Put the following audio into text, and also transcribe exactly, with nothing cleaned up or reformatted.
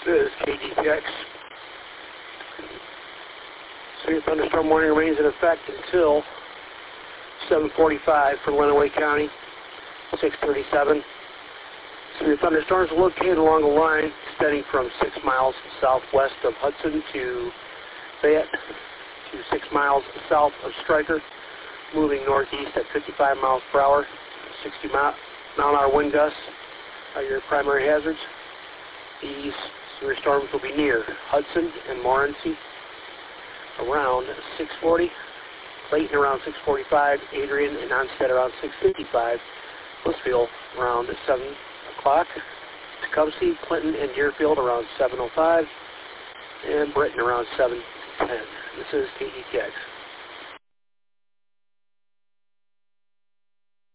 This is K D T X. Severe thunderstorm warning remains in effect until seven forty-five for Lenawee County, six thirty-seven. Severe thunderstorms are located along a line extending from six miles southwest of Hudson to Fayette to six miles south of Stryker, moving northeast at fifty-five miles per hour. sixty mile an hour wind gusts are your primary hazards. These severe storms will be near Hudson and Morenci around six forty, Clayton around six forty-five, Adrian and Onstead around six fifty-five, Blissfield around seven o'clock, Tecumseh, Clinton, and Deerfield around seven oh five, and Britton around seven ten. This is K D T X.